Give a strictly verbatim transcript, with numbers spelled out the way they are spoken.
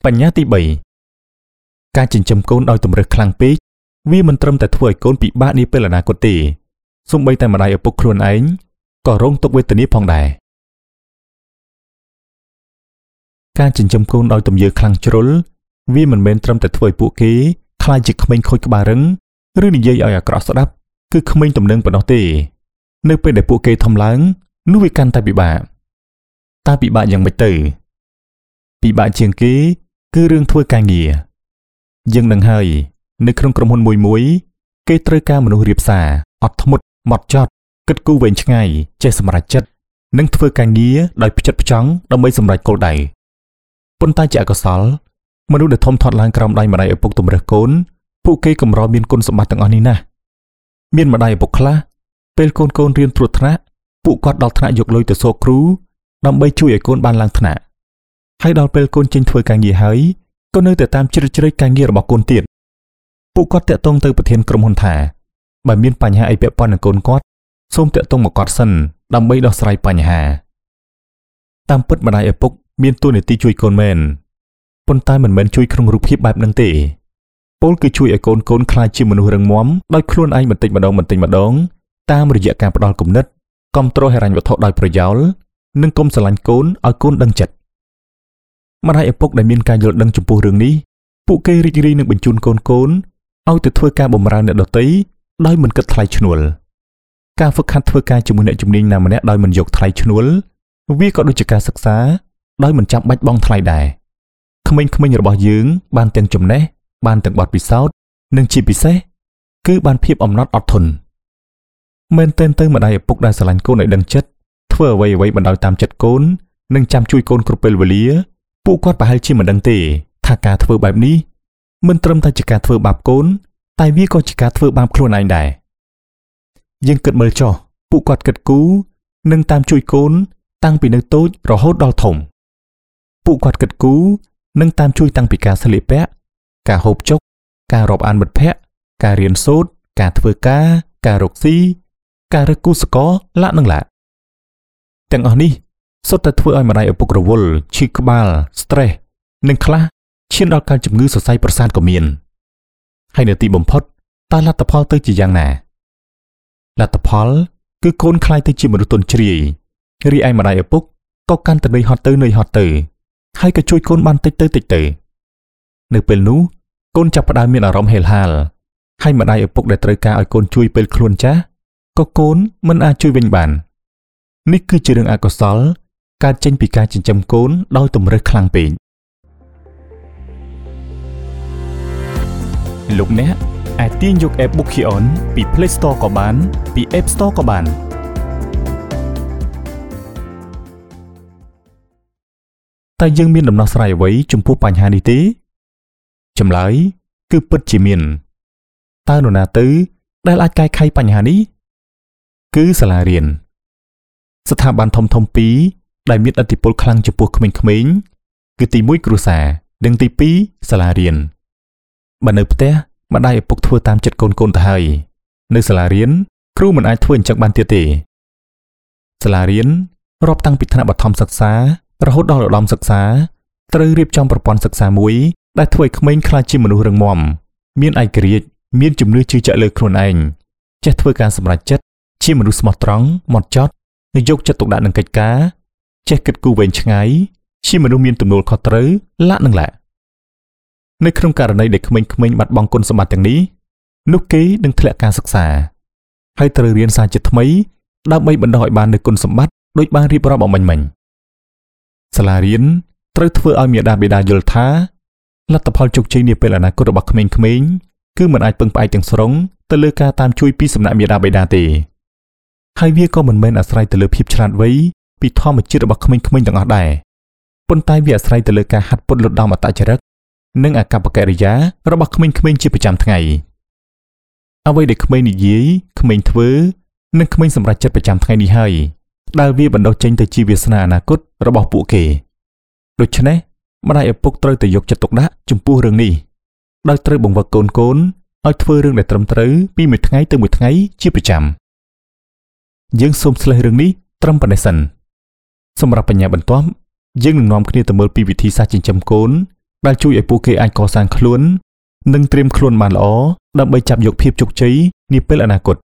បញ្ញត្តិទីបីការចិញ្ចឹមកូនដោយតម្រើសខ្លាំងពេកវាមិនត្រឹមតែធ្វើឲ្យកូនពិបាកនាពេលអនាគតទេសូម្បីតែម្ដាយឪពុកខ្លួនឯងក៏រងទុក្ខវេទនាផងដែរការចិញ្ចឹមកូនដោយទំយើខ្លាំងជ្រុលវាមិនមែនត្រឹមតែធ្វើឲ្យពួកគេខ្លាចជាក្មេងខូចក្បាលរឹងឬនិយាយឲ្យអាក្រក់ស្ដាប់គឺក្មេងទំនើងប៉ុណ្ណោះទេនៅពេលដែលពួកគេធំឡើងនោះវាកាន់តែពិបាកតើពិបាកយ៉ាងម៉េចទៅពិបាកជាងគេគឺរឿងធ្វើការងារយើងនឹងហើយនៅក្នុងក្រុមហ៊ុនមួយមួយគេត្រូវការមនុស្សរៀបសារអត់ធ្មត់ម៉ត់ចត់គិតគូរវែងឆ្ងាយចេះសម្រេចចិត្តនិងធ្វើការងារដោយផ្ចិតផ្ចង់ដើម្បីសម្រេចគោលដៅប៉ុន្តែជាអកុសលមនុស្សដែលធំធាត់ឡើងក្រោមដៃម្ដាយឪពុកតម្រើសកូនពួកគេកម្រមានគុណសម្បត្តិទាំងអស់នេះណាស់មានម្ដាយឪពុកខ្លះពេលកូនកូនរៀនត្រួតថ្នាក់ពួកគាត់ដល់ថ្នាក់យកលុយទៅសួរគ្រូដើម្បីជួយឲ្យកូនបានឡើងថ្នាក់ហើយដល់ពេលកូនចេញធ្វើការងារហើយក៏នៅតែតាមជ្រៀតជ្រែកការងាររបស់កូនទៀតពួកគាត់តាក់ទងទៅប្រធានក្រុមហ៊ុនថាបើមានបញ្ហាអីពាក់ព័ន្ធនឹងកូនគាត់សូមតាក់ទងមកគាត់សិនដើម្បីដោះស្រាយបញ្ហាតាមពិតម្ដាយឪពុកមានតួនាទីជួយកូនមែនប៉ុន្តែមិនមែនជួយក្នុងរូបភាពបែបហ្នឹងទេពលគឺជួយឲ្យកូនកូនក្លាយជាមនុស្សរឹងមាំដោយខ្លួនឯងបន្តិចម្ដងបន្តិចម្ដងតាមរយៈការផ្ដល់គំនិតគាំទ្រហិរញ្ញវត្ថុដោយប្រយោលនិងកុំស្រឡាញ់កូនឲ្យកូនដឹងចិត្តម្ដាយឪពុកដែលមានការយល់ដឹងចំពោះរឿងនេះពួកគេរីករាយនឹងបញ្ជូនកូនកូនឲ្យទៅធ្វើការបម្រើអ្នកដទៃដោយមិនគិតថ្លៃឈ្នួលការហ្វឹកហាត់ធ្វើការជាមួយអ្នកជំនាញណាម្នាក់ដោយមិនយកថ្លៃឈ្នួលវាក៏ដូចជាការសិក្សាដោយមិនចាំបាច់បង់ថ្លៃដែរក្មេងៗរបស់យើងបានទាំងចំណេះបានទាំងបទពិសោធន៍និងជាពិសេសគឺបានភាពអំណត់អត់ធន់មែនទែនទៅម្ដាយឪពុកដែលស្រឡាញ់កូនឲ្យដឹងចិត្តធ្វើអ្វីអ្វីបណ្ដោយតាមចិត្តកូននិងចាំជួយកូនគ្រប់ពេលវេលាពួកគាត់ប្រហែលជាមិនដឹងទេថាការធ្វើបែបនេះមិនត្រឹមតែជាការធ្វើបាបកូនតែវាក៏ជាការធ្វើបាបខ្លួនឯងដែរយើងគិតមើលចុះពួកគាត់គិតគូរនិងតាមជួយកូនតាំងពីនៅតូចរហូតដល់ធំពួកគាត់គិតគូរនិងតាមជួយតាំងពីការស្លៀកពាក់ការហូបចុកការរាប់អានមិត្តភ័ក្តិការរៀនសូត្រការធ្វើការការរកស៊ីការរើសគូសកលឡាក់នឹងឡាក់ទាំងអស់នេះសុទ្ធតែធ្វើឲ្យម្ដាយឪពុករវល់ឈឺក្បាល stress និងខ្លះឈានដល់ការជំងឺសរសៃប្រសាទក៏មានហើយនៅទីបំផុតតើលទ្ធផលទៅជាយ៉ាងណាលទ្ធផលគឺកូនខ្លាយទៅជាមនុស្សទន់ជ្រាយរីឯម្ដាយឪពុកក៏កាន់តែនឿយហត់ទៅនឿយហត់ទៅហើយក៏ជួយកូនបានតិចទៅតិចទៅនៅពេលនោះកូនចាប់ផ្ដើមមានអារម្មណ៍ហេលហាលហើយម្ដាយឪពុកដែលត្រូវការឲ្យកូនជួយពេលខ្លួនចាស់ក៏កូនមិនអាចជួយវិញបាននេះគឺជារឿងអកុសលកើតចេញពីការចិញ្ចឹមកូនដោយតម្រើសខ្លាំងពេកលោកអ្នកអាចទាញយក App Bookion ពី Play Store ក៏បានពី App Store ក៏បានតែយើងមានដំណោះស្រាយអ្វីចំពោះបញ្ហានេះទេចម្លើយគឺពិតជាមានតើនរណាទៅដែលអាចកែខៃបញ្ហានេះគឺសាលារៀនស្ថាប័នធំធំពីរដែលមានឥទ្ធិពលខ្លាំងចំពោះក្មេងៗគឺទីមួយគ្រួសារនិងទីពីរសាលារៀនបើនៅផ្ទះម្ដាយឪពុកធ្វើតាមចិត្តកូនកូនទៅហើយនៅសាលារៀនគ្រូមិនអាចធ្វើអញ្ចឹងបានទៀតទេសាលារៀនរាប់តាំងពីថ្នាក់បឋមសិក្សារហូតដល់ឧត្តមសិក្សាត្រូវរៀបចំប្រព័ន្ធសិក្សាមួយដែលធ្វើឲ្យក្មេងក្លាយជាមនុស្សរឹងមាំមានឯករាជ្យមានជំនឿជឿជាក់លើខ្លួនឯងចេះធ្វើការសម្រេចចិត្តជាមនុស្សស្មោះត្រង់ហ្មត់ចត់និងយកចិត្តទុកដាក់នឹងកិច្ចការចេះគិតគូរវែងឆ្ងាយជាមនុស្សមានទំនួលខុសត្រូវឡាក់នឹងឡាក់នៅក្នុងករណីដែលក្មេងៗបាត់បង់គុណសម្បត្តិទាំងនេះនោះគេនឹងធ្លាក់ការសិក្សាហើយត្រូវរៀនសារជាថ្មីដើម្បីបណ្ដុះឲ្យបាននូវគុណសម្បត្តិដូចបានរៀបរាប់អំបញ្ញមិញសាលារៀនត្រូវធ្វើឲ្យមាតាបិតាយល់ថាលទ្ធផលជោគជ័យនាពេលអនាគតរបស់ក្មេងៗគឺមិនអាចពឹងផ្អែកទាំងស្រុងទៅលើការតាមជួយពីសំណាក់មាតាបិតាទេហើយវាក៏មិនមែនអាស្រ័យទៅលើភាពឆ្លាតវៃពីធម្មជាតិរបស់ក្មេងៗទាំងអស់ដែរប៉ុន្តែវាអាស្រ័យទៅលើការហាត់ពត់លត់ដំអត្តចរិតនិងអាកប្បកិរិយារបស់ក្មេងៗជាប្រចាំថ្ងៃអ្វីដែលក្មេងនិយាយក្មេងធ្វើនិងក្មេងសម្រេចចិត្តប្រចាំថ្ងៃនេះហើយដែលវាបណ្ដុះចេញទៅជាវាសនាអនាគតរបស់ពួកគេដូច្នេះម្ដាយឪពុកត្រូវតែយកចិត្តទុកដាក់ចំពោះរឿងនេះដោយត្រូវបង្វឹកកូនកូនឲ្យធ្វើរឿងដែលត្រឹមត្រូវពីមួយថ្ងៃទៅមួយថ្ងៃជាប្រចាំយើងសូមស្លេះរឿងនេះត្រឹមប៉ុណ្ណេះសិនសម្រាប់បញ្ញាបន្ទាប់យើងនឹងនាំគ្នាទៅមើលពីវិធីសាស្ត្រចិញ្ចឹមកូនដែលជួយឲ្យពួកគេអាចកសាងខ្លួននិងត្រៀមខ្លួនបានល្អដើម្បីចាប់យកភាពជោគជ័យនាពេលអនាគត